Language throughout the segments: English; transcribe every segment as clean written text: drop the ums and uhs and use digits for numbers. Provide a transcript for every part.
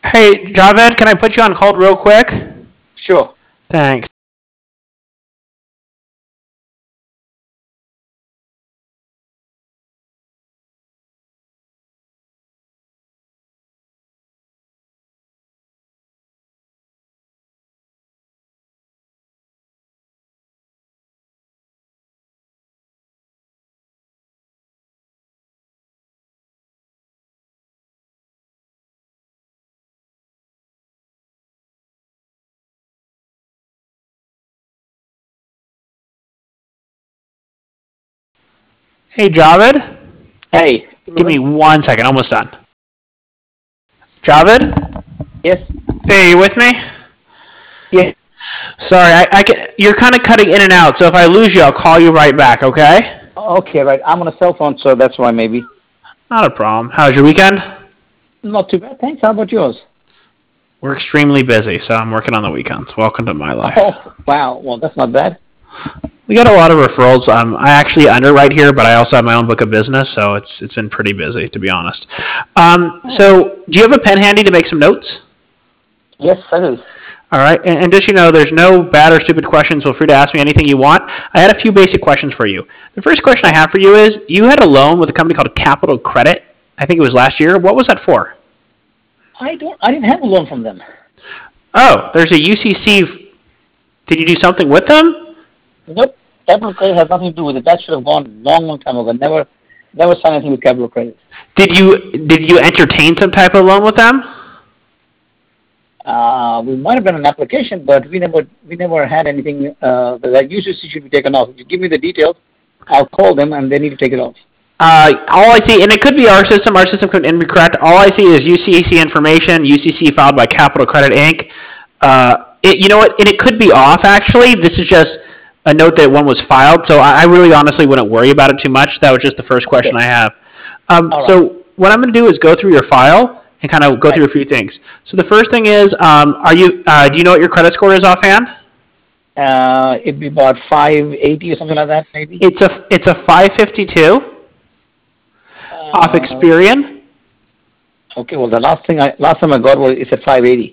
Hey, Javed, can I put you on hold real quick? Sure. Thanks. Hey, Javed, Hey. give me 1 second. Almost done. Javed? Yes. Hey, you with me? Yeah. Sorry, you're kind of cutting in and out, so if I lose you, I'll call you right back, okay? Okay, right. I'm on a cell phone, so that's why maybe. Not a problem. How's your weekend? Not too bad. Thanks. How about yours? We're extremely busy, so I'm working on the weekends. Welcome to my life. Oh, wow. Well, that's not bad. We got a lot of referrals. I actually underwrite here, but I also have my own book of business, so it's been pretty busy, to be honest. So, do you have a pen handy to make some notes? Yes, I do. All right, and just there's no bad or stupid questions. Feel free to ask me anything you want. I had a few basic questions for you. The first question I have for you is: you had a loan with a company called Capital Credit. I think it was last year. What was that for? I didn't have a loan from them. Oh, there's a UCC. Did you do something with them? Nope. Capital Credit has nothing to do with it. That should have gone long time ago. Never signed anything with Capital Credit. Did you entertain some type of loan with them? We might have done an application, but we never had anything. That UCC should be taken off. If you give me the details, I'll call them and they need to take it off. All I see, and it could be our system could be incorrect. All I see is UCC information, UCC filed by Capital Credit Inc. You know what? And it could be off, actually. This is just a note that one was filed, so I really honestly wouldn't worry about it too much. That was just the first question I have. So what I'm going to do is go through your file and kind of go through a few things. So the first thing is, do you know what your credit score is offhand? It'd be about 580 or something like that, maybe. It's a 552 off Experian. Okay, well, the last time I got was it's at 580.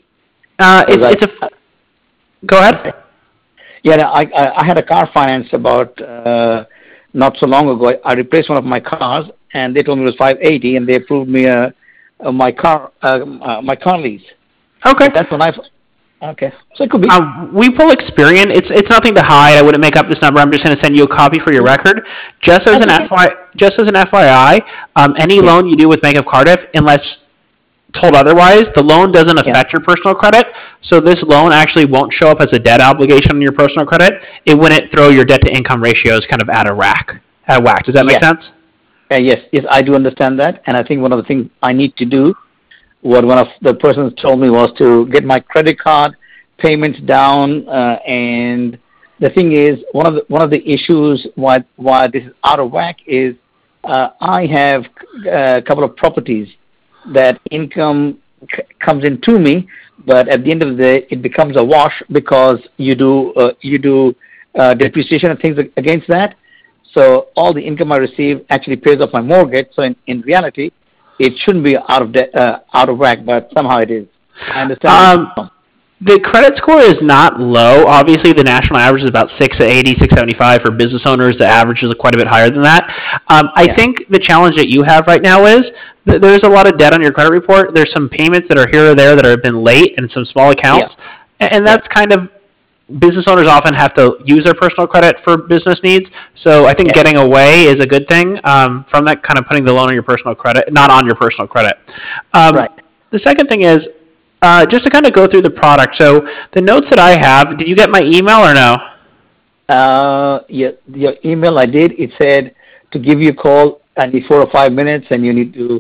Go ahead. Yeah, I had a car finance about not so long ago. I replaced one of my cars, and they told me it was 580, and they approved me my car lease. Okay. That's when Okay, so it could be. We pull Experian. It's nothing to hide. I wouldn't make up this number. I'm just going to send you a copy for your record. Just as an FYI, any loan you do with Bank of Cardiff, unless told otherwise, the loan doesn't affect your personal credit. So this loan actually won't show up as a debt obligation on your personal credit. It wouldn't throw your debt to income ratios kind of out of whack. Does that make sense? Yes, I do understand that, and I think one of the things I need to do, what one of the persons told me, was to get my credit card payments down. And the thing is, one of the issues why this is out of whack is I have a couple of properties that income comes into me, but at the end of the day, it becomes a wash because you do depreciation and things against that. So all the income I receive actually pays off my mortgage. So in reality, it shouldn't be out of whack, but somehow it is. I understand. The credit score is not low. Obviously, the national average is about 680, 675 for business owners. The average is quite a bit higher than that. I think the challenge that you have right now is that there's a lot of debt on your credit report. There's some payments that are here or there that have been late and some small accounts. And that's kind of, business owners often have to use their personal credit for business needs. So I think getting away is a good thing from that, kind of putting the loan on your personal credit, not on your personal credit. The second thing is, just to kind of go through the product. So the notes that I have, did you get my email or no? Your email, I did. It said to give you a call. I need 4 or 5 minutes, and you need to.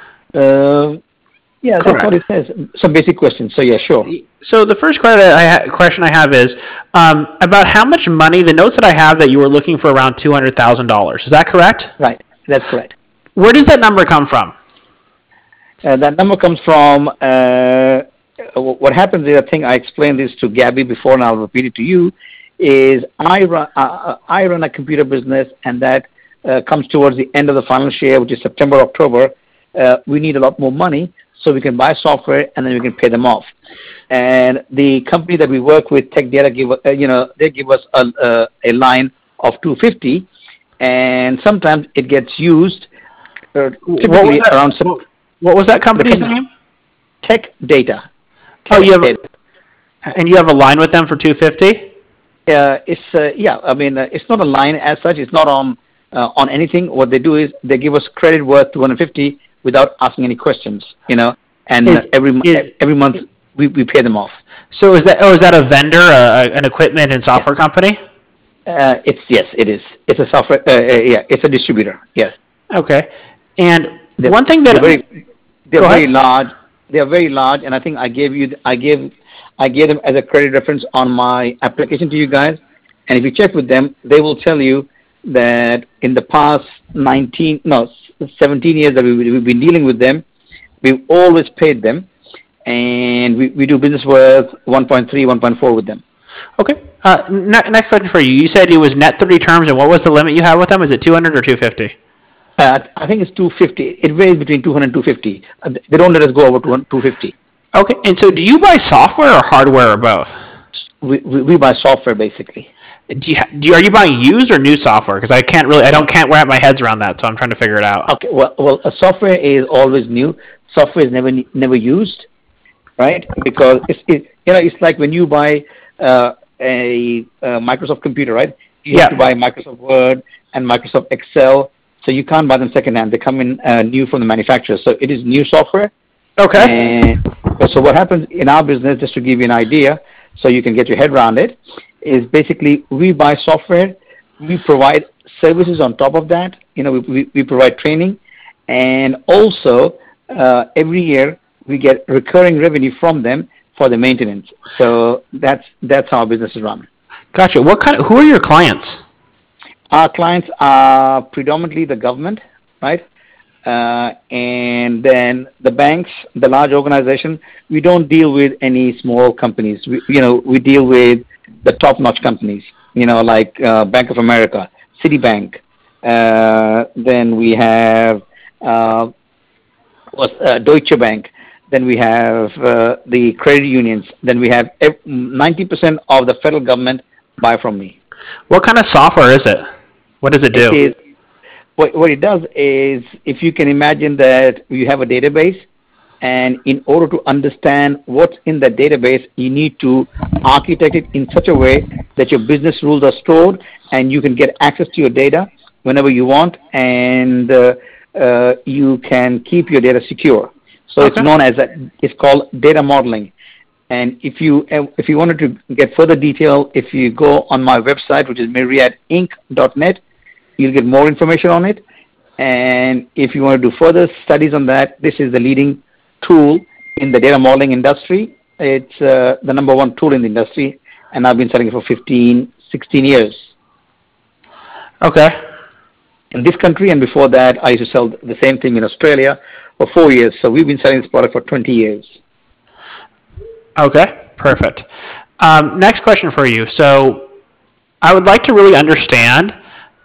That's what it says. Some basic questions. So yeah, sure. So the first question I have is about how much money. The notes that I have that you were looking for around $200,000. Is that correct? Right. That's correct. Where does that number come from? That number comes from what happens is, I think I explained this to Gabby before, and I'll repeat it to you, is I run a computer business, and that comes towards the end of the financial year, which is September, October. We need a lot more money. so we can buy software and then we can pay them off. And the company that we work with, Tech Data, they give us a line of 250, and sometimes it gets used typically around. What was that company's name? Tech Data. And you have a line with them for 250? It's not a line as such. It's not on anything. What they do is they give us credit worth 250 without asking any questions. And every month we pay them off. So is that a vendor, an equipment and software company? It is. It's a software. It's a distributor. Yes. Okay. And one thing that they're very large. They are very large, and I think I gave them as a credit reference on my application to you guys. And if you check with them, they will tell you that in the past 17 years that we've been dealing with them, we've always paid them, and we do business worth 1.3, 1.4 with them. Okay. Next question for you. You said it was net 30 terms, and what was the limit you have with them? Is it 200 or 250? I think it's 250. It varies between 200 and 250. They don't let us go over 250. Okay. And so do you buy software or hardware or both? We buy software, basically. Are you buying used or new software? Because I can't wrap my head around that, so I'm trying to figure it out. Okay. Well, a software is always new. Software is never used, right? Because it's like when you buy a Microsoft computer, right? You have to buy Microsoft Word and Microsoft Excel. So you can't buy them secondhand. They come in new from the manufacturer. So it is new software. Okay. And so what happens in our business, just to give you an idea, so you can get your head around it, is basically we buy software, we provide services on top of that. We provide training, and also every year we get recurring revenue from them for the maintenance. So that's how our business is run. Gotcha. Who are your clients? Our clients are predominantly the government, right? And then the banks, the large organization. We don't deal with any small companies. We deal with the top-notch companies, like Bank of America, Citibank. Then we have Deutsche Bank. Then we have the credit unions. Then we have 90% of the federal government buy from me. What kind of software is it? What does it do? What it does is, if you can imagine that you have a database, and in order to understand what's in that database, you need to architect it in such a way that your business rules are stored and you can get access to your data whenever you want, and you can keep your data secure. So It's known as it's called data modeling. And if you wanted to get further detail, if you go on my website, which is myriadinc.net, you'll get more information on it. And if you want to do further studies on that, this is the leading tool in the data modeling industry. It's the number one tool in the industry, and I've been selling it for 16 years. Okay. In this country, and before that, I used to sell the same thing in Australia for 4 years. So we've been selling this product for 20 years. Okay, perfect. Next question for you. So I would like to really understand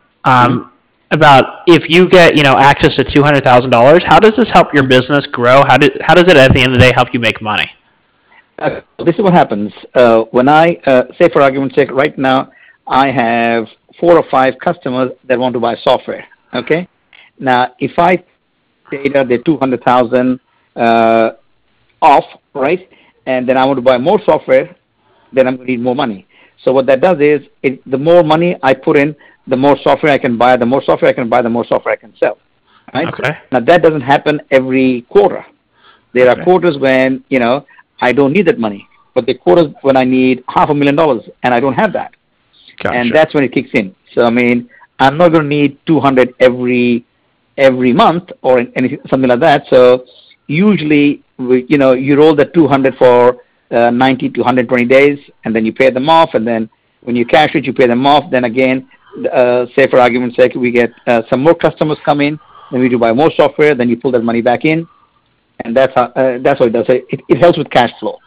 about if you get access to $200,000. How does this help your business grow? How does it at the end of the day help you make money? This is what happens when I say, for argument's sake, right now I have 4 or 5 customers that want to buy software. Okay, now if I data the 200,000 off, right, and then I want to buy more software, then I'm going to need more money. So what that does is, the more money I put in, the more software I can buy, the more software I can buy, the more software I can sell. Right? Okay. Now that doesn't happen every quarter. There are quarters when I don't need that money, but there are quarters when I need $500,000 and I don't have that. Gotcha. And that's when it kicks in. So I'm not going to need 200 every month or something like that. So usually, you roll the 200 for 90 to 120 days, and then you pay them off, and then when you cash it, you pay them off. Then again, say for argument's sake, we get some more customers come in, then we do buy more software, then you pull that money back in, and that's what it does. It helps with cash flow.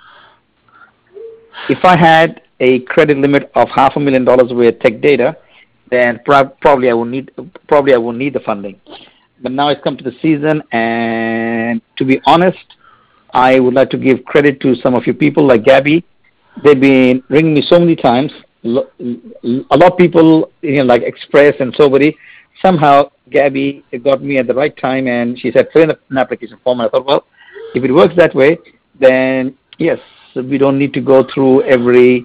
If I had a credit limit of $500,000 with Tech Data, then probably I won't need the funding. But now it's come to the season, and to be honest, I would like to give credit to some of you people like Gabby. They've been ringing me so many times. A lot of people, like Express and somebody. Somehow, Gabby got me at the right time, and she said, fill in an application form. And I thought, well, if it works that way, then yes, we don't need to go through every,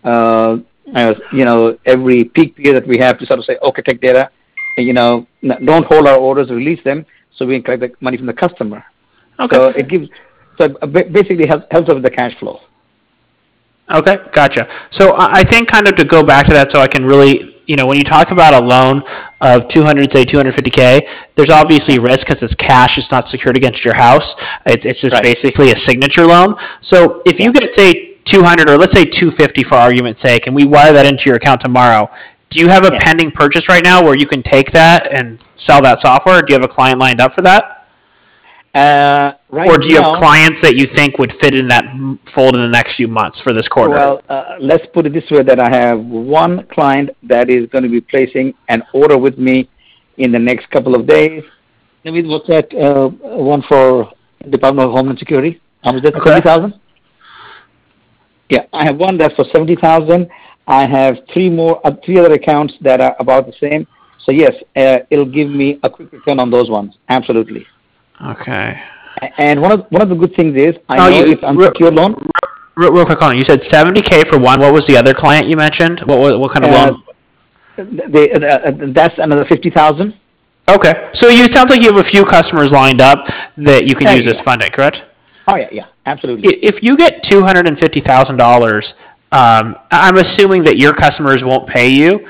every peak period that we have to sort of say, okay, take data, don't hold our orders, release them, so we can collect the money from the customer. Okay. So it gives, basically helps us with the cash flow. Okay, gotcha. So I think kind of to go back to that, so I can really, when you talk about a loan of 250K, there's obviously risk because it's cash. It's not secured against your house. It's just basically a signature loan. So if you get, say, 200 or let's say 250 for argument's sake, and we wire that into your account tomorrow, do you have a pending purchase right now where you can take that and sell that software? Do you have a client lined up for that? Or do you have clients that you think would fit in that fold in the next few months for this quarter? Well, let's put it this way, that I have one client that is going to be placing an order with me in the next couple of days. Let me look at one for Department of Homeland Security. How much is that? 70,000? Yeah, I have one that's for 70,000. I have three other accounts that are about the same. So yes, it'll give me a quick return on those ones. Absolutely. Okay. And one of the good things is I know it's unsecured loan. Real quick on, you said 70K for one. What was the other client you mentioned? What kind of loan? That's another 50,000. Okay, so it sounds like you have a few customers lined up that you can use this funding, correct? Oh yeah, absolutely. If you get $250,000, I'm assuming that your customers won't pay you.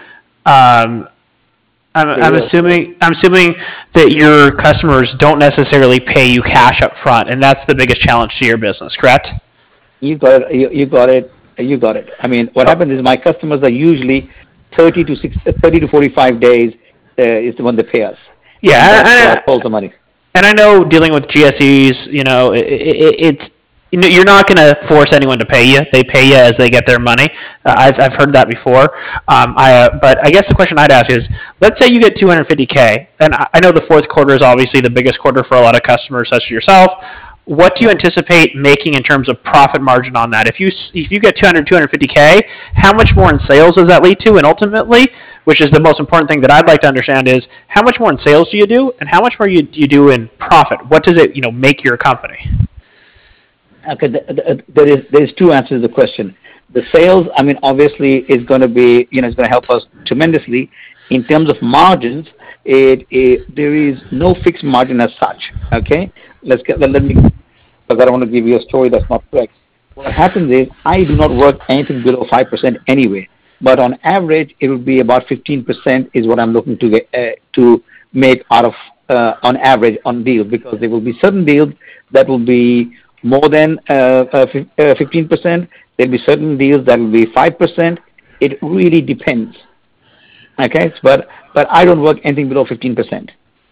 I'm assuming that your customers don't necessarily pay you cash up front, and that's the biggest challenge to your business, correct? You got it. I mean, what happens is my customers are usually 30 to 45 days is when they pay us. Yeah, and I hold the money. And I know dealing with GSEs, it's you're not going to force anyone to pay you. They pay you as they get their money. I've heard that before. But I guess the question I'd ask is, let's say you get 250K, and I know the fourth quarter is obviously the biggest quarter for a lot of customers, such as yourself. What do you anticipate making in terms of profit margin on that? If you get 250K, how much more in sales does that lead to? And ultimately, which is the most important thing that I'd like to understand, is how much more in sales do you do, and how much more do you do in profit? What does it make your company? Okay, there is two answers to the question. The sales, I mean, obviously is going to be, it's going to help us tremendously. In terms of margins, there is no fixed margin as such. Okay, let me, because I don't want to give you a story that's not correct. What happens is I do not work anything below 5% anyway, but on average it will be about 15% is what I'm looking to get to make out of on average on deals, because there will be certain deals that will be more than 15%. There'll be certain deals that will be 5%. It really depends. Okay, but I don't work anything below 15%.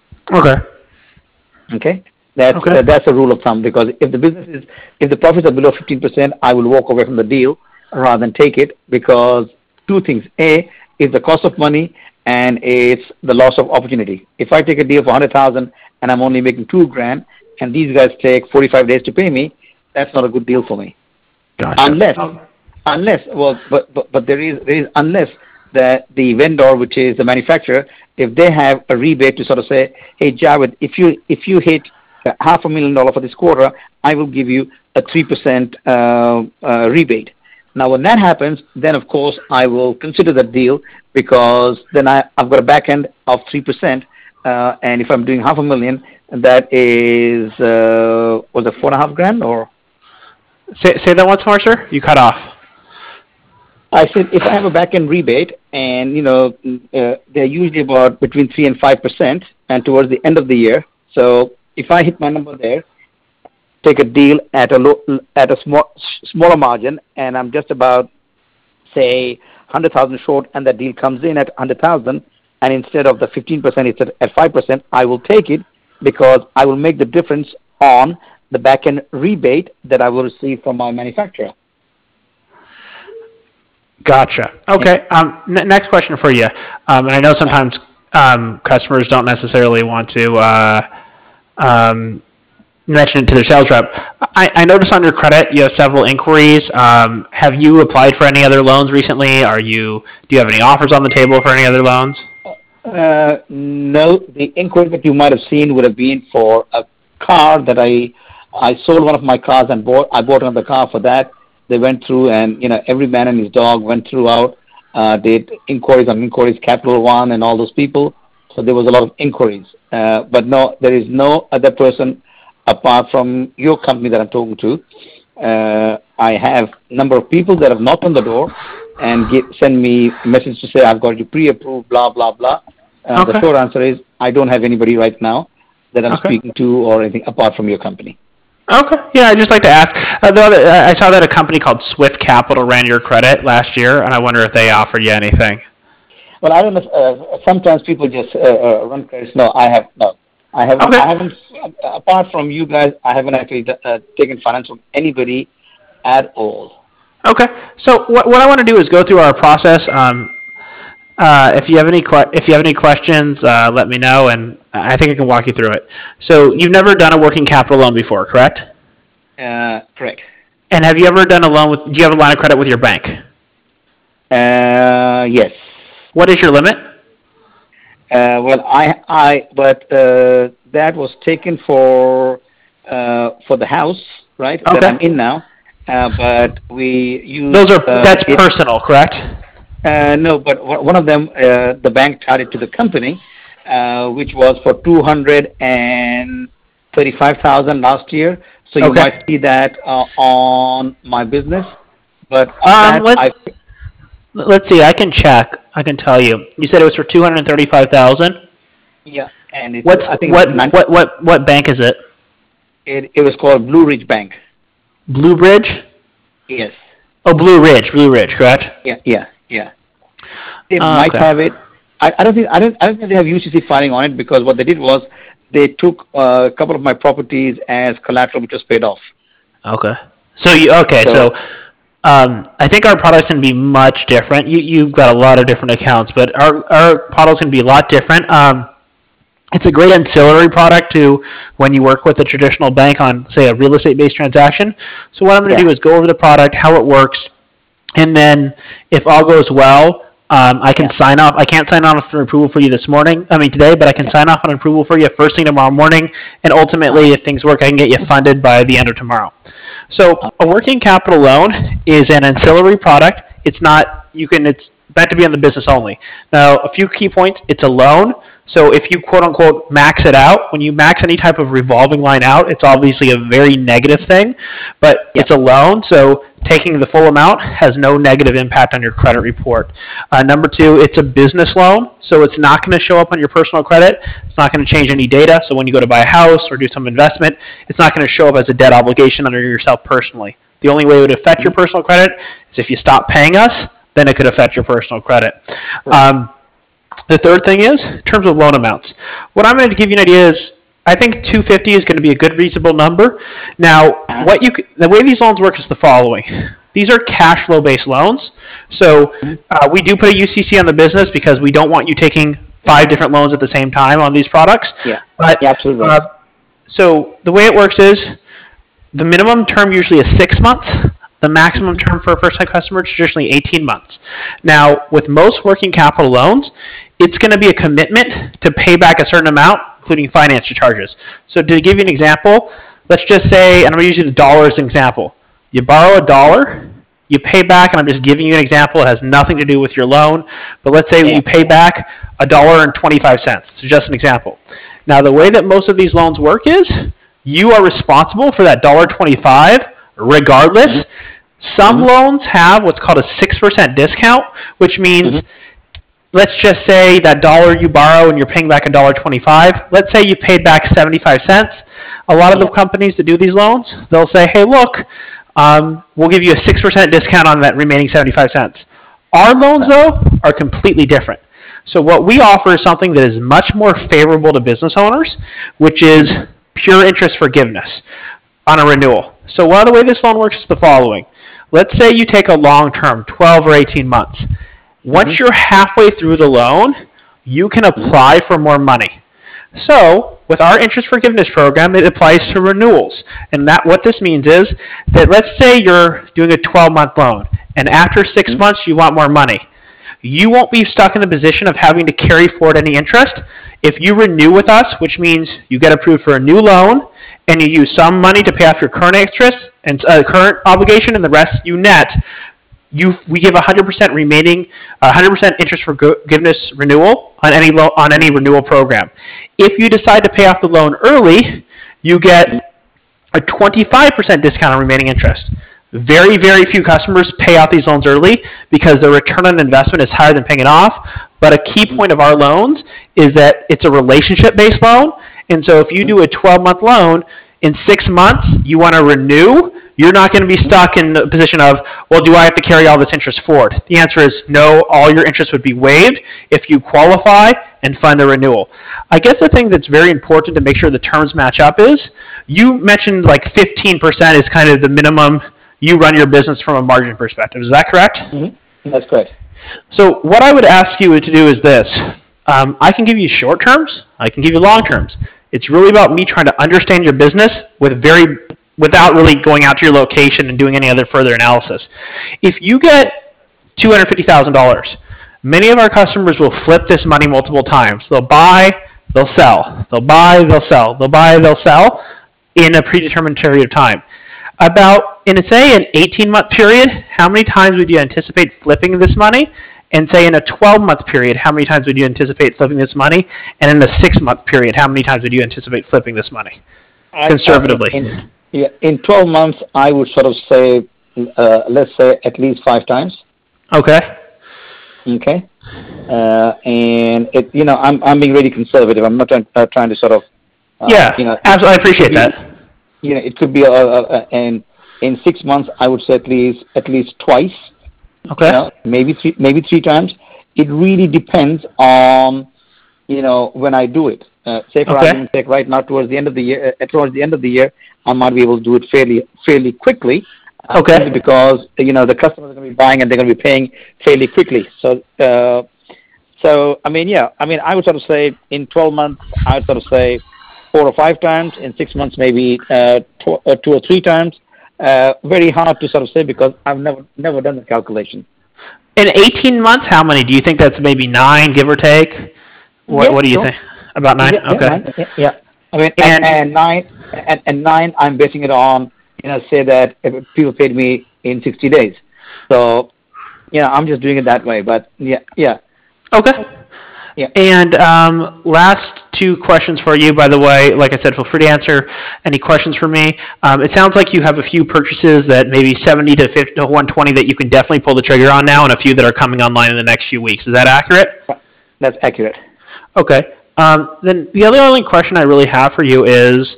Okay. That's a rule of thumb, because if the profits are below 15%, I will walk away from the deal rather than take it, because two things: A, is the cost of money, and it's the loss of opportunity. If I take a deal for 100,000 and I'm only making $2,000, and these guys take 45 days to pay me, that's not a good deal for me. Gotcha. But there is unless that the vendor, which is the manufacturer, if they have a rebate to sort of say, hey Javed, if you hit $500,000 for this quarter, I will give you a 3% rebate. Now, when that happens, then of course I will consider that deal, because then I've got a back end of 3%, and if I'm doing $500,000, that is was it $4,500 or? Say that once more, sir. You cut off. I said if I have a back end rebate, and they're usually about between 3 and 5%, and towards the end of the year. So if I hit my number there, take a deal at a smaller margin, and I'm just about, say, 100,000 short, and that deal comes in at 100,000, and instead of the 15%, it's at 5%, I will take it, because I will make the difference on the back end rebate that I will receive from my manufacturer. Gotcha. Okay. Next question for you. And I know sometimes customers don't necessarily want to You mentioned it to their sales rep. I noticed on your credit you have several inquiries. Have you applied for any other loans recently? Do you have any offers on the table for any other loans? No, the inquiry that you might have seen would have been for a car that I sold one of my cars and I bought another car for that. They went through and every man and his dog went throughout, did inquiries on inquiries, Capital One and all those people. So there was a lot of inquiries. But no, there is no other person apart from your company that I'm talking to. I have a number of people that have knocked on the door and send me a message to say I've got you pre-approved, blah blah blah. Okay. The short answer is I don't have anybody right now that I'm speaking to or anything apart from your company. Okay. Yeah, I'd just like to ask. I saw that a company called Swift Capital ran your credit last year, and I wonder if they offered you anything. Well, I don't know. Sometimes people just run credits. No, I have no. I haven't. Okay. I haven't. Apart from you guys, I haven't actually taken finance from anybody at all. Okay. So what I want to do is go through our process. If you have any questions, let me know, and I think I can walk you through it. So you've never done a working capital loan before, correct? Correct. And have you ever done a loan with? Do you have a line of credit with your bank? Yes. What is your limit? Well, but that was taken for the house, right? Okay. That I'm in now. But we use that's personal, correct? No, but one of them, the bank charged to the company, which was for 235,000 last year. So you might see that on my business. But let's see. I can check. I can tell you. You said it was for 235,000. Yeah, and it's, what bank is it? It was called Blue Ridge Bank. Blue Ridge? Yes. Oh, Blue Ridge, correct? Yeah. They might have it. I don't think they have UCC filing on it because what they did was they took a couple of my properties as collateral, which was paid off. Okay. So I think our products can be much different. You've got a lot of different accounts, but our products can be a lot different. It's a great ancillary product to when you work with a traditional bank on, say, a real estate-based transaction. So what I'm going to do is go over the product, how it works, and then if all goes well, I can sign off. I can't sign off for approval for you today, but I can sign off on approval for you first thing tomorrow morning, and ultimately, if things work, I can get you funded by the end of tomorrow. So a working capital loan is an ancillary product. It's meant to be on the business only. Now, a few key points. It's a loan. So if you quote-unquote max it out, when you max any type of revolving line out, it's obviously a very negative thing, but it's a loan, so taking the full amount has no negative impact on your credit report. Number two, it's a business loan, so it's not going to show up on your personal credit. It's not going to change any data, so when you go to buy a house or do some investment, it's not going to show up as a debt obligation under yourself personally. The only way it would affect your personal credit is if you stop paying us, then it could affect your personal credit. The third thing is, in terms of loan amounts, what I'm going to give you an idea is, I think 250 is going to be a good reasonable number. Now, the way these loans work is the following. These are cash flow based loans. So we do put a UCC on the business because we don't want you taking 5 different loans at the same time on these products. Yeah, absolutely. So the way it works is, the minimum term usually is 6 months. The maximum term for a first-time customer is traditionally 18 months. Now, with most working capital loans, it's going to be a commitment to pay back a certain amount, including finance charges. So to give you an example, let's just say, and I'm going to use the dollar as an example. You borrow $1, you pay back, and I'm just giving you an example. It has nothing to do with your loan. But let's say you pay back $1.25. So just an example. Now, the way that most of these loans work is you are responsible for that $1.25 regardless. Some loans have what's called a 6% discount, which means let's just say that dollar you borrow and you're paying back $1.25. Let's say you paid back 75 cents. A lot of the companies that do these loans, they'll say, hey, look, we'll give you a 6% discount on that remaining 75 cents. Our loans, though, are completely different. So what we offer is something that is much more favorable to business owners, which is pure interest forgiveness on a renewal. So one of the way this loan works is the following. Let's say you take a long term, 12 or 18 months. Once you're halfway through the loan, you can apply for more money. So with our interest forgiveness program, it applies to renewals. And that what this means is that let's say you're doing a 12-month loan, and after 6 months you want more money. You won't be stuck in the position of having to carry forward any interest. If you renew with us, which means you get approved for a new loan, and you use some money to pay off your current interest and current obligation, and the rest you net, we give 100% remaining, 100% interest forgiveness renewal on any renewal program. If you decide to pay off the loan early, you get a 25% discount on remaining interest. Very, very few customers pay off these loans early because the return on investment is higher than paying it off. But a key point of our loans is that it's a relationship-based loan. And so if you do a 12-month loan, in 6 months you want to renew, you're not going to be stuck in the position of, well, do I have to carry all this interest forward? The answer is no, all your interest would be waived if you qualify and fund a renewal. I guess the thing that's very important to make sure the terms match up is, you mentioned like 15% is kind of the minimum you run your business from a margin perspective. Is that correct? Mm-hmm. That's correct. So what I would ask you to do is this. I can give you short terms. I can give you long terms. It's really about me trying to understand your business without really going out to your location and doing any other further analysis. If you get $250,000, many of our customers will flip this money multiple times. They'll buy, they'll sell. They'll buy, they'll sell. They'll buy, they'll sell in a predetermined period of time. In say an 18-month period, how many times would you anticipate flipping this money? And say in a 12-month period, how many times would you anticipate flipping this money? And in a 6-month period, how many times would you anticipate flipping this money? Conservatively. In 12 months, I would sort of say, let's say at least 5 times. Okay. Okay. And I'm being really conservative. I'm not trying to sort of. Absolutely. I appreciate that. It could be in 6 months, I would say at least twice. Okay. Maybe three times. It really depends on when I do it. Say for argument's sake, right now towards the end of the year, I might be able to do it fairly quickly. Okay. Because the customers are going to be buying and they're going to be paying fairly quickly. So I would sort of say in 12 months, I would sort of say 4 or 5 times. In 6 months, maybe 2 or 3 times. Very hard to sort of say because I've never done the calculation. In 18 months, how many? Do you think that's maybe 9, give or take? What do you think? About 9? Okay. Yeah. I mean, and 9, I'm basing it on, say that if people paid me in 60 days. So, I'm just doing it that way. But, yeah. Okay. Yeah. And last 2 questions for you, by the way. Like I said, feel free to answer any questions for me. It sounds like you have a few purchases that maybe 70 to 50 to 120 that you can definitely pull the trigger on now, and a few that are coming online in the next few weeks. Is that accurate? That's accurate. Okay. Then the only question I really have for you is,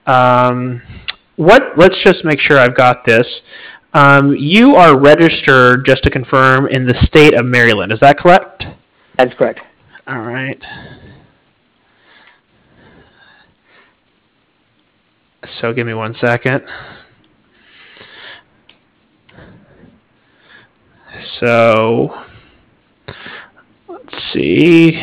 let's just make sure I've got this. You are registered, just to confirm, in the state of Maryland. Is that correct? That's correct. All right. So give me 1 second. So let's see.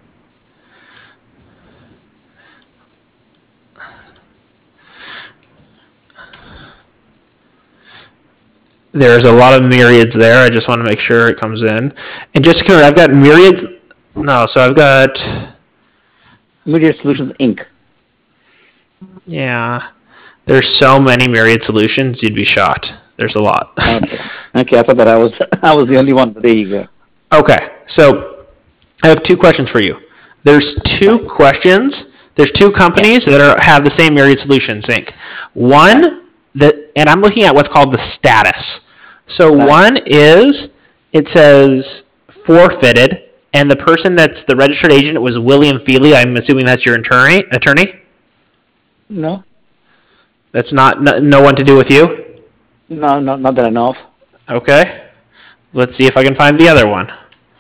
There's a lot of myriads there. I just want to make sure it comes in. And just to confirm, I've got myriads. No, so I've got Myriad Solutions Inc. Yeah. There's so many Myriad Solutions, you'd be shocked. There's a lot. Okay, I thought that I was the only one, but there you go. Okay, so I have 2 questions for you. There's 2 questions. There's 2 companies that have the same Myriad Solutions Inc. One and I'm looking at what's called the status. So one is, it says forfeited, and the person that's the registered agent was William Feely. I'm assuming that's your attorney? No. That's no one to do with you? No, not that I know of. Okay. Let's see if I can find the other one.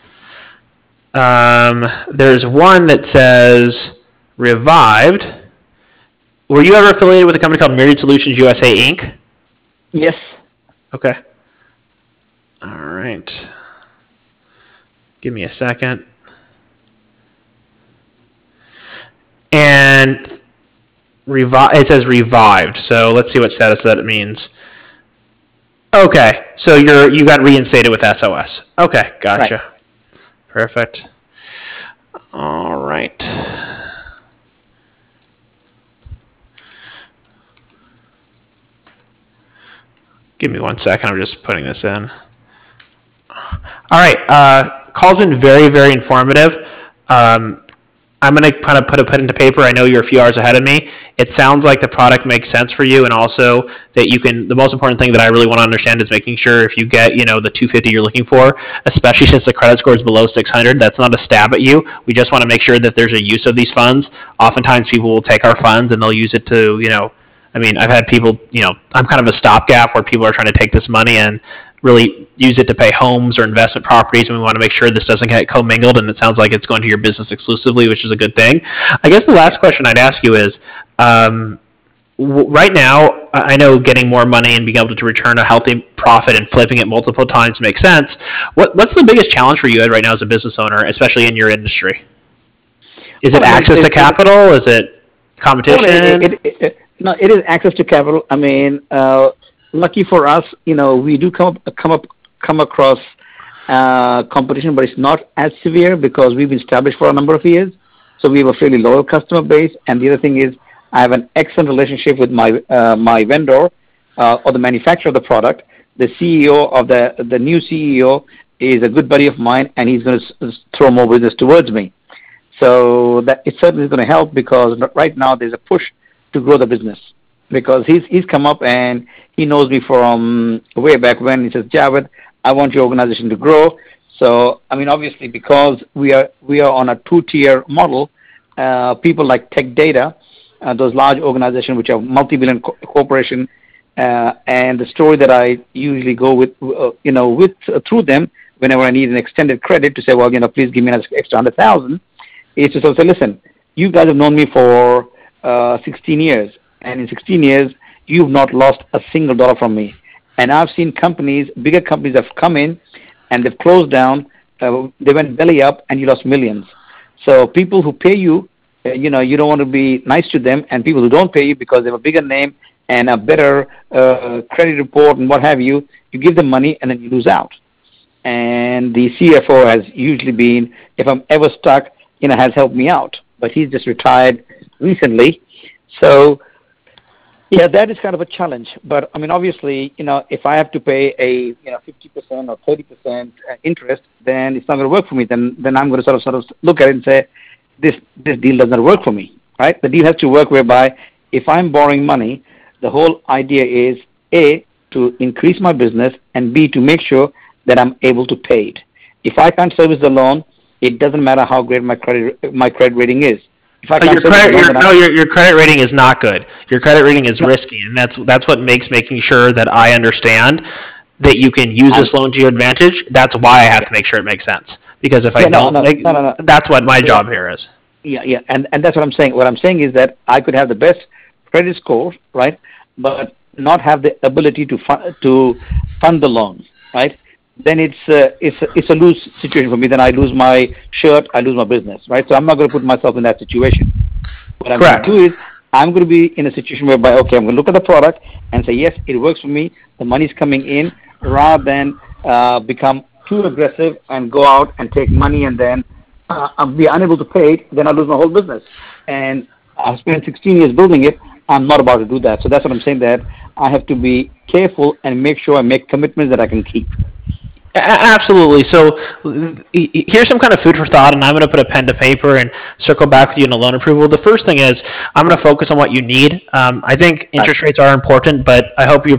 There's one that says revived. Were you ever affiliated with a company called Myriad Solutions USA Inc.? Yes. Okay. All right. Give me a second. And then it says revived. So let's see what status that means. Okay, so you got reinstated with SOS. Okay, gotcha. Right. Perfect. All right. Give me 1 second. I'm just putting this in. All right. Call's been very, very informative. I'm going to kind of put a pen to paper. I know you're a few hours ahead of me. It sounds like the product makes sense for you, and also that you can. The most important thing that I really want to understand is making sure if you get, the 250 you're looking for, especially since the credit score is below 600. That's not a stab at you. We just want to make sure that there's a use of these funds. Oftentimes, people will take our funds and they'll use it to, I've had people, I'm kind of a stopgap where people are trying to take this money and really use it to pay homes or investment properties, and we want to make sure this doesn't get commingled, and it sounds like it's going to your business exclusively, which is a good thing. I guess the last question I'd ask you is, right now, I know getting more money and being able to return a healthy profit and flipping it multiple times makes sense. What's the biggest challenge for you right now as a business owner, especially in your industry? Is it access to capital? Is it competition? No, it is access to capital. Lucky for us, we do come across competition, but it's not as severe because we've been established for a number of years. So we have a fairly loyal customer base. And the other thing is, I have an excellent relationship with my my vendor or the manufacturer of the product. The CEO of the new CEO is a good buddy of mine, and he's going to throw more business towards me. So that it certainly is going to help because right now there's a push to grow the business. Because he's come up and he knows me from way back when. He says, Javed, I want your organization to grow. So, obviously, because we are on a 2-tier model, people like Tech Data, those large organizations which are multi-billion corporation, and the story that I usually go with, through them whenever I need an extended credit to say, well, please give me an extra 100,000, is to sort of say, listen, you guys have known me for 16 years. And in 16 years, you've not lost a single dollar from me. And I've seen bigger companies have come in and they've closed down. They went belly up and you lost millions. So people who pay you, you don't want to be nice to them. And people who don't pay you because they have a bigger name and a better credit report and what have you, you give them money and then you lose out. And the CFO has usually been, if I'm ever stuck, has helped me out. But he's just retired recently. So, yeah, that is kind of a challenge. But, obviously, if I have to pay a 50% or 30% interest, then it's not going to work for me. Then I'm going to sort of look at it and say, this deal does not work for me, right? The deal has to work whereby if I'm borrowing money, the whole idea is, A, to increase my business, and B, to make sure that I'm able to pay it. If I can't service the loan, it doesn't matter how great my credit rating is. Your credit rating is not good. Your credit rating is risky, and that's what makes making sure that I understand that you can use this loan to your advantage. That's why I have to make sure it makes sense. Because if that's what my job here is. Yeah, and that's what I'm saying. What I'm saying is that I could have the best credit score, right, but not have the ability to fund the loan, right? Then it's a lose situation for me. Then I lose my shirt, I lose my business, right? So I'm not going to put myself in that situation. What I'm going to do is I'm going to be in a situation whereby, okay, I'm going to look at the product and say, yes, it works for me. The money's coming in, rather than become too aggressive and go out and take money and then I'll be unable to pay it. Then I'll lose my whole business. And I've spent 16 years building it. I'm not about to do that. So that's what I'm saying, that I have to be careful and make sure I make commitments that I can keep. Absolutely. So here's some kind of food for thought, and I'm going to put a pen to paper and circle back with you in a loan approval. The first thing is I'm going to focus on what you need. I think interest rates are important, but I hope you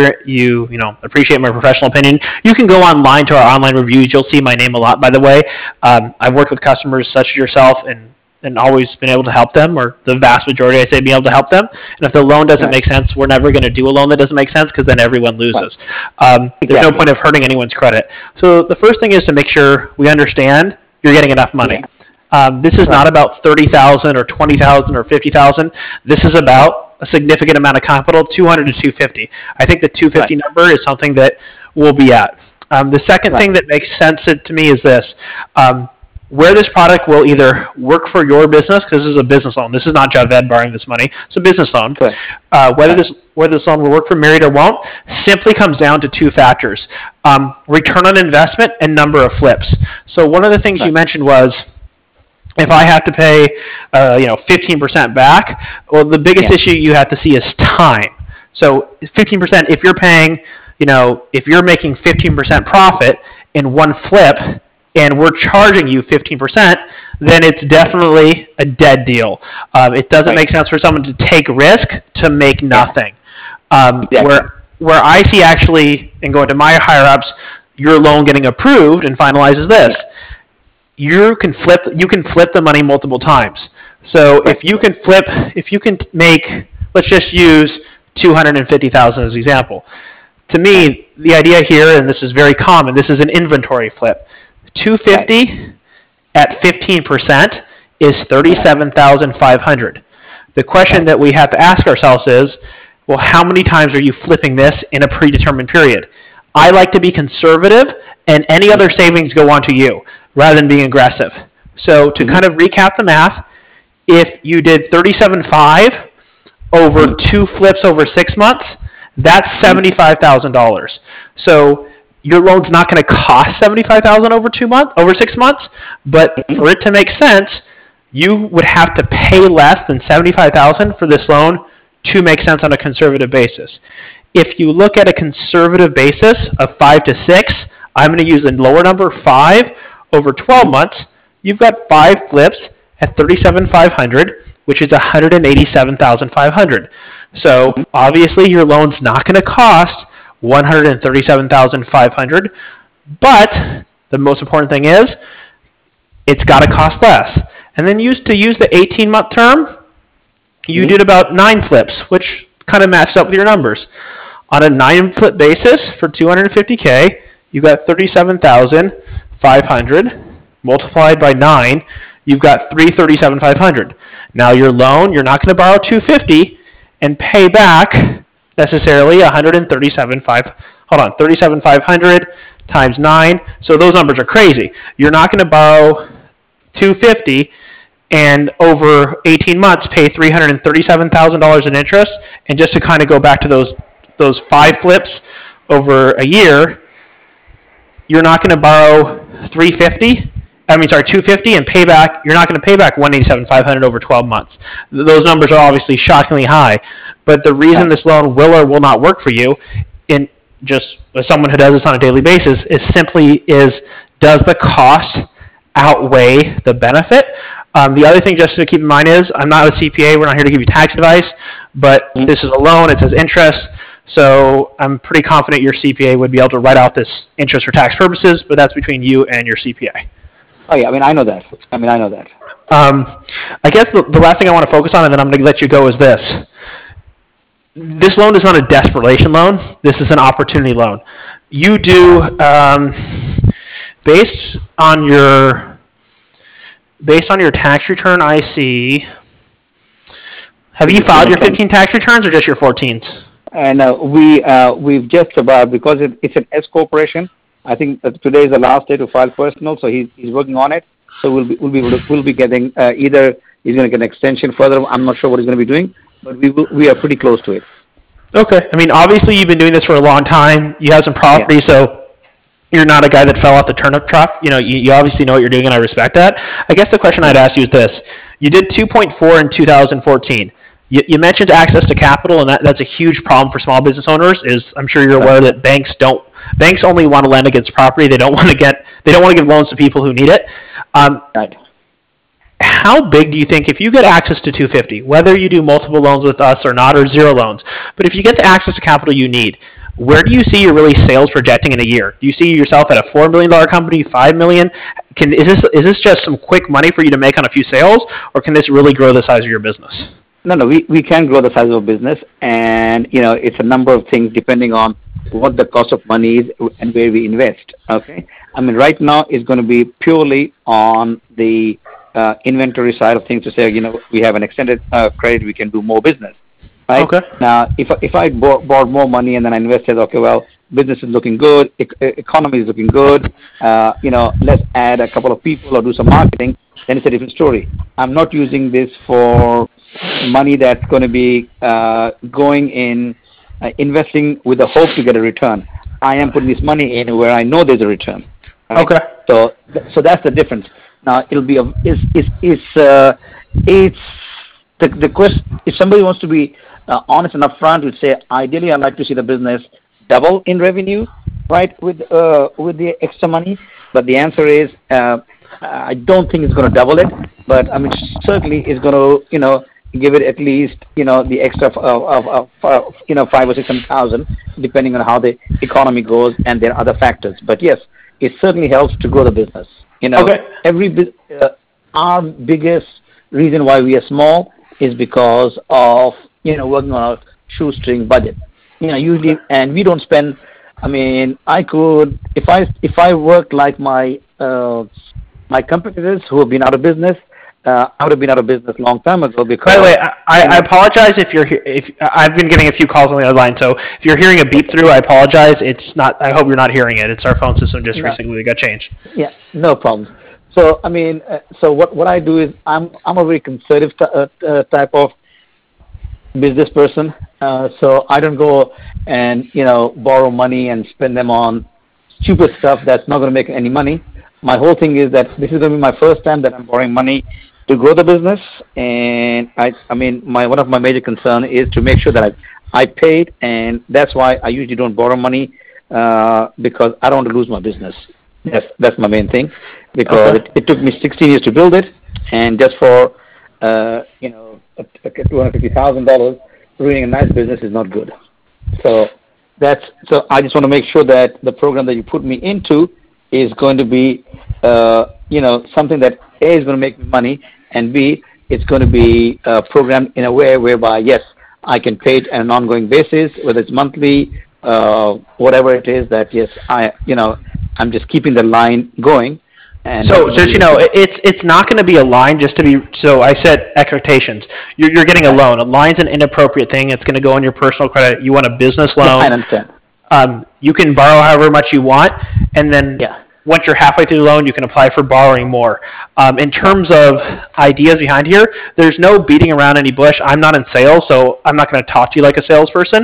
appreciate my professional opinion. You can go online to our online reviews. You'll see my name a lot, by the way. I've worked with customers such as yourself and always been able to help them, or the vast majority, I say, be able to help them. And if the loan doesn't make sense, we're never going to do a loan that doesn't make sense, because then everyone loses. There's no point of hurting anyone's credit. So the first thing is to make sure we understand you're getting enough money. This is not about $30,000 or $20,000 or $50,000. This is about a significant amount of capital, $200 to $250. I think the $250 number is something that we'll be at. The second thing that makes sense to me is this. where this product will either work for your business, because this is a business loan. This is not Javed borrowing this money. It's a business loan. Whether this loan will work for Marriott or won't simply comes down to two factors: return on investment and number of flips. So one of the things you mentioned was, if I have to pay, 15% back, well, the biggest issue you have to see is time. So 15%, if you're paying, if you're making 15% profit in one flip, and we're charging you 15%, then it's definitely a dead deal. It doesn't make sense for someone to take risk to make nothing. Where I see actually, and going to my higher ups, your loan getting approved and finalizes this. You can flip the money multiple times. So if you can make, let's just use $250,000 as an example. To me, the idea here, and this is very common, this is an inventory flip. $250 at 15% is $37,500. The question that we have to ask ourselves is, well, how many times are you flipping this in a predetermined period? I like to be conservative, and any other savings go on to you rather than being aggressive. So to kind of recap the math, if you did $37,500 over two flips over 6 months, that's $75,000. So your loan's not going to cost $75,000 over 6 months, but for it to make sense, you would have to pay less than $75,000 for this loan to make sense on a conservative basis. If you look at a conservative basis of 5 to 6, I'm going to use the lower number, 5 over 12 months. You've got 5 flips at $37,500, which is $187,500. So obviously your loan's not going to cost $137,500, but the most important thing is it's got to cost less. And then to use the 18-month term, you did about 9 flips, which kind of matched up with your numbers. On a 9-flip basis for $250K, you got $37,500 multiplied by 9. You've got $337,500. Now your loan, you're not going to borrow $250 and pay back necessarily $37,500 times 9. So those numbers are crazy. You're not going to borrow $250 and over 18 months pay $337,000 in interest. And just to kind of go back to those 5 flips over a year, you're not going to borrow $250 and pay back. You're not going to pay back $187,500 over 12 months. Those numbers are obviously shockingly high. But the reason this loan will or will not work for you, in just as someone who does this on a daily basis, is does the cost outweigh the benefit? The other thing just to keep in mind is, I'm not a CPA. We're not here to give you tax advice, but this is a loan. It says interest. So I'm pretty confident your CPA would be able to write out this interest for tax purposes, but that's between you and your CPA. Oh, yeah. I know that. I guess the last thing I want to focus on, and then I'm going to let you go, is this. This loan is not a desperation loan. This is an opportunity loan. You do, based on your tax return, I see. Have you filed your 15 tax returns or just your 14s? No, we've just about, because it's an S corporation. I think that today is the last day to file personal, so he's working on it. So we'll be getting either he's going to get an extension further. I'm not sure what he's going to be doing, but we are pretty close to it. Okay. I mean, obviously you've been doing this for a long time. You have some property, so you're not a guy that fell off the turnip truck. You obviously know what you're doing, and I respect that. I guess the question I'd ask you is this: you did 2.4 in 2014. You mentioned access to capital, and that's a huge problem for small business owners. I'm sure you're aware that banks only want to lend against property. They don't want to give loans to people who need it. Right. How big do you think, if you get access to 250, whether you do multiple loans with us or not, or 0 loans, but if you get the access to capital you need, where do you see your really sales projecting in a year? Do you see yourself at a $4 million company, $5 million? Is this just some quick money for you to make on a few sales, or can this really grow the size of your business? No, we can grow the size of a business, and it's a number of things depending on what the cost of money is and where we invest. Okay, I mean, right now it's going to be purely on the inventory side of things to say, we have an extended credit, we can do more business. Right? Okay. Now, if I bought more money and then I invested, okay, well, business is looking good, economy is looking good. Let's add a couple of people or do some marketing. Then it's a different story. I'm not using this for money that's going to be going in investing with the hope to get a return. I am putting this money in where I know there's a return. Right? Okay. So that's the difference. Now it'll be it's the question. If somebody wants to be honest and upfront, would say ideally I'd like to see the business double in revenue, right, with the extra money. But the answer is I don't think it's going to double it. But I mean certainly it's going to give it at least the extra of 5 or 600,000, depending on how the economy goes and there are other factors. But yes, it certainly helps to grow the business. Okay. Our biggest reason why we are small is because of working on a shoestring budget. Usually, and we don't spend. I mean, I could if I worked like my competitors who have been out of business. I would have been out of business a long time ago. Because by the way, I apologize if you're if I've been getting a few calls on the other line. So if you're hearing a beep through, I apologize. It's not. I hope you're not hearing it. It's our phone system just recently got changed. Yeah, no problem. So I mean, what I do is I'm a very conservative type of business person. So I don't go and borrow money and spend them on stupid stuff that's not going to make any money. My whole thing is that this is going to be my first time that I'm borrowing money to grow the business, and I mean one of my major concern is to make sure that I paid, and that's why I usually don't borrow money because I don't want to lose my business. That's my main thing, because it took me 16 years to build it, and just for $250,000 ruining a nice business is not good. So I just want to make sure that the program that you put me into is going to be something that A, is going to make me money, and B, it's going to be programmed in a way whereby yes, I can pay it on an ongoing basis, whether it's monthly, whatever it is. That yes, I'm just keeping the line going. And so just it's not going to be a line. Just to be so, I set expectations. You're getting a loan. A line's an inappropriate thing. It's going to go on your personal credit. You want a business loan. I understand. You can borrow however much you want, and then once you're halfway through the loan, you can apply for borrowing more. In terms of ideas behind here, there's no beating around any bush. I'm not in sales, so I'm not going to talk to you like a salesperson.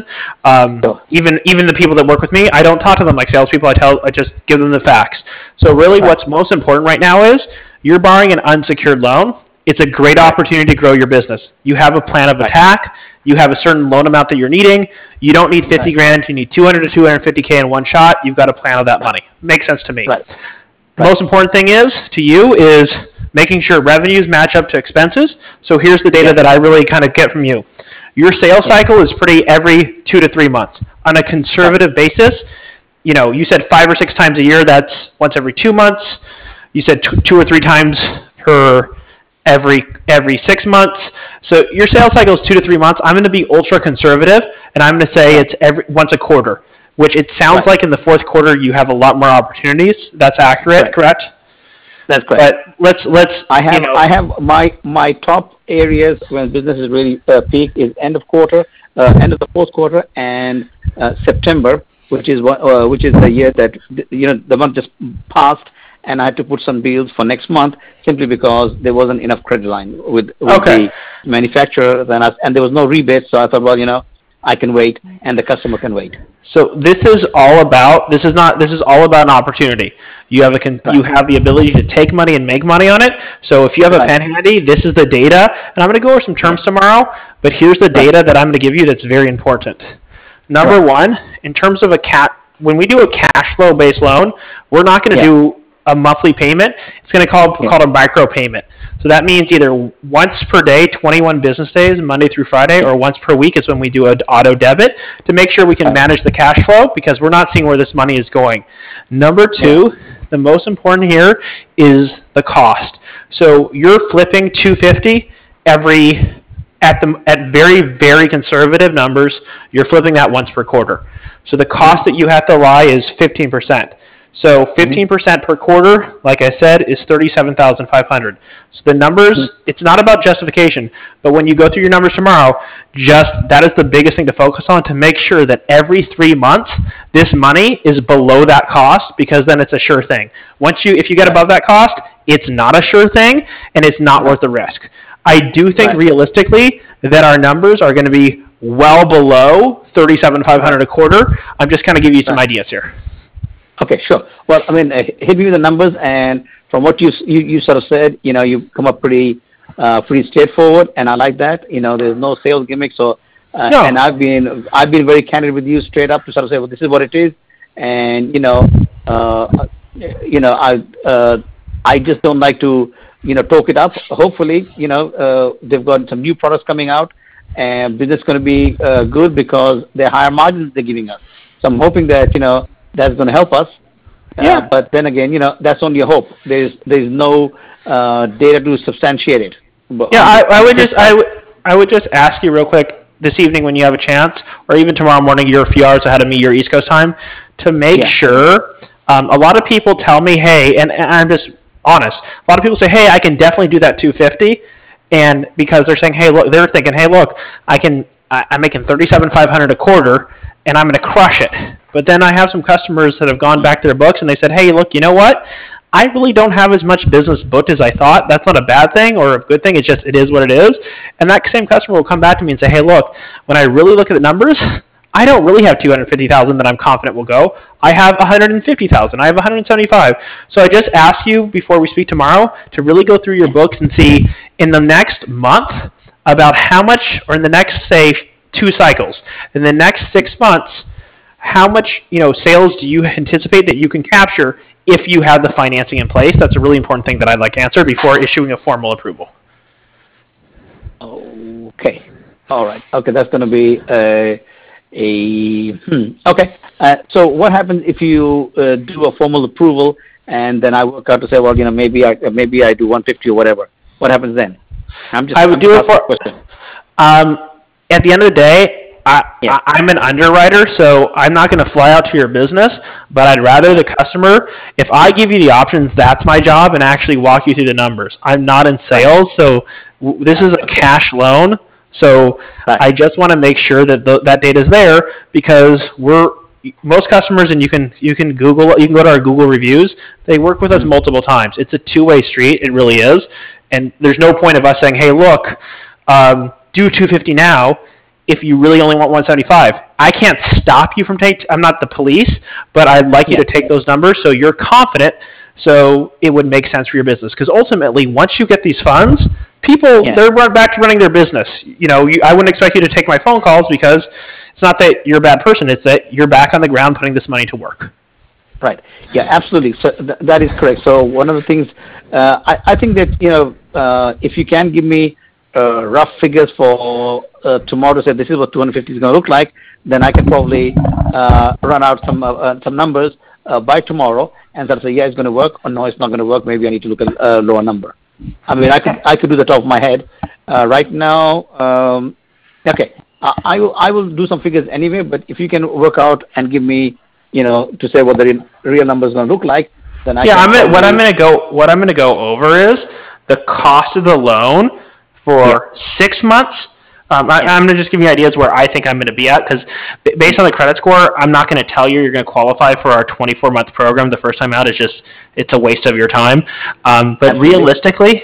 Even the people that work with me, I don't talk to them like salespeople. I just give them the facts. So really, what's most important right now is you're borrowing an unsecured loan. It's a great opportunity to grow your business. You have a plan of attack. You have a certain loan amount that you're needing. You don't need 50 grand. You need 200 to 250K in one shot. You've got a plan of that money. Makes sense to me. Right. The most important thing is making sure revenues match up to expenses. So here's the data that I really kind of get from you. Your sales cycle is pretty every 2 to 3 months. On a conservative basis, you said 5 or 6 times a year. That's once every 2 months. You said 2 or 3 times per every 6 months. So your sales cycle is 2 to 3 months. I'm going to be ultra conservative, and I'm going to say it's once a quarter, which it sounds like in the fourth quarter you have a lot more opportunities. That's accurate, correct? That's correct. But let's. I have my top areas when business is really peak is end of the fourth quarter, and September, which is the year that the month just passed. And I had to put some deals for next month simply because there wasn't enough credit line with the manufacturer, and there was no rebate. So I thought, I can wait, and the customer can wait. So this is all about an opportunity. You have you have the ability to take money and make money on it. So if you have a pen handy, this is the data, and I'm going to go over some terms tomorrow. But here's the data that I'm going to give you that's very important. Number one, in terms of when we do a cash flow based loan, we're not going to do a monthly payment. It's going to called a micro payment. So that means either once per day, 21 business days, Monday through Friday, or once per week is when we do an auto debit to make sure we can manage the cash flow, because we're not seeing where this money is going. Number two, the most important here is the cost. So you're flipping 250 at very, very conservative numbers, you're flipping that once per quarter. So the cost that you have to lie is 15%. So 15% per quarter, like I said, is 37,500. So the numbers, it's not about justification, but when you go through your numbers tomorrow, just that is the biggest thing to focus on, to make sure that every 3 months this money is below that cost, because then it's a sure thing. If you get above that cost, it's not a sure thing and it's not worth the risk. I do think realistically that our numbers are going to be well below 37,500 a quarter. I'm just kind of giving you some ideas here. Okay, sure. Well, I mean, hit me with the numbers, and from what you sort of said, you come up pretty straightforward, and I like that. There's no sales gimmicks, no. And I've been very candid with you, straight up, to sort of say, well, this is what it is, and I just don't like to talk it up. Hopefully, they've got some new products coming out, and business is going to be good because they're higher margins they're giving us. So I'm hoping that that's going to help us. But then again, that's only a hope. There's no data to substantiate it. But I would just ask you real quick this evening when you have a chance, or even tomorrow morning, you're a few hours ahead of me, your East Coast time, to make sure. A lot of people tell me, hey, and I'm just honest. A lot of people say, hey, I can definitely do that 250, and because they're saying, hey, look, they're thinking, hey, look, I'm making 37,500 a quarter, and I'm going to crush it. But then I have some customers that have gone back to their books and they said, hey, look, you know what? I really don't have as much business booked as I thought. That's not a bad thing or a good thing. It's just, it is what it is. And that same customer will come back to me and say, hey, look, when I really look at the numbers, I don't really have 250,000 that I'm confident will go. I have 150,000. I have 175. So I just ask you before we speak tomorrow to really go through your books and see in the next month about how much, or in the next, say, 2 cycles, in the next 6 months, how much sales do you anticipate that you can capture if you have the financing in place? That's a really important thing that I'd like answered before issuing a formal approval. Okay. All right. Okay, that's going to be okay. So what happens if you do a formal approval and then I work out to say, well, maybe I do 150 or whatever. What happens then? I would do it for. At the end of the day, I'm an underwriter, so I'm not going to fly out to your business, but I'd rather the customer, if I give you the options, that's my job, and actually walk you through the numbers. I'm not in sales, so this is a cash loan, so I just want to make sure that that data is there, because most customers, and you can Google, you can go to our Google reviews, they work with us multiple times. It's a two-way street, it really is, and there's no point of us saying, hey, look, do 250 now, if you really only want 175. I can't stop you from I'm not the police, but I'd like you to take those numbers so you're confident, so it would make sense for your business. Because ultimately, once you get these funds, people, they're back to running their business. I wouldn't expect you to take my phone calls, because it's not that you're a bad person, it's that you're back on the ground putting this money to work. Right. Yeah, absolutely. So that is correct. So one of the things, I think that, if you can give me rough figures for tomorrow to say this is what 250 is going to look like, then I can probably run out some numbers by tomorrow and sort of say, yeah, it's going to work, or no, it's not going to work. Maybe I need to look at a lower number. I mean, I could do the top of my head right now. Okay, I will do some figures anyway. But if you can work out and give me, to say what the real number is going to look like, then what I'm going to go over is the cost of the loan for 6 months. I'm going to just give you ideas where I think I'm going to be at, because based on the credit score, I'm not going to tell you're going to qualify for our 24-month program the first time out. It's a waste of your time. But realistically,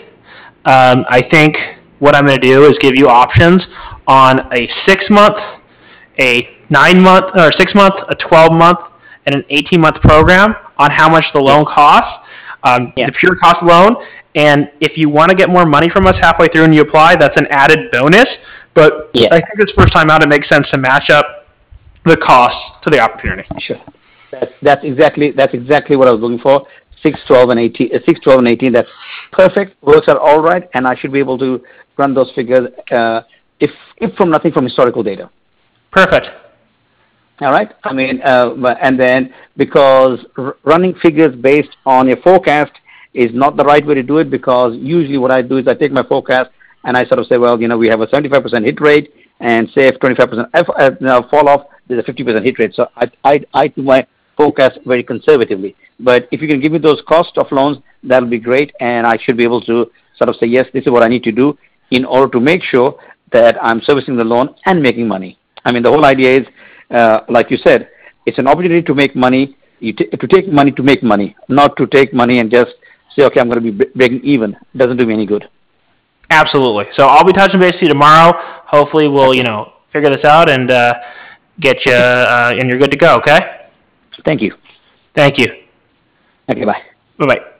I think what I'm going to do is give you options on a 6-month, a 9-month, or 6-month, a 12-month, and an 18-month program on how much the loan costs, the pure cost loan. And if you want to get more money from us halfway through and you apply, that's an added bonus. But I think this first time out, it makes sense to match up the cost to the opportunity. Sure. That's exactly what I was looking for. 6, 12, and 18. 6, 12, and 18. That's perfect. Works out all right, and I should be able to run those figures, if from nothing, from historical data. Perfect. All right. I mean, and then because running figures based on your forecast is not the right way to do it, because usually what I do is I take my forecast and I sort of say, well, we have a 75% hit rate, and say if 25% fall off, there's a 50% hit rate. So I do my forecast very conservatively. But if you can give me those cost of loans, that'll be great, and I should be able to sort of say, yes, this is what I need to do in order to make sure that I'm servicing the loan and making money. I mean, the whole idea is, like you said, it's an opportunity to make money, to take money to make money, not to take money and just say, okay, I'm going to be breaking even. It doesn't do me any good. Absolutely. So I'll be touching base with you tomorrow. Hopefully we'll, figure this out and get you, and you're good to go, okay? Thank you. Thank you. Okay, bye. Bye-bye.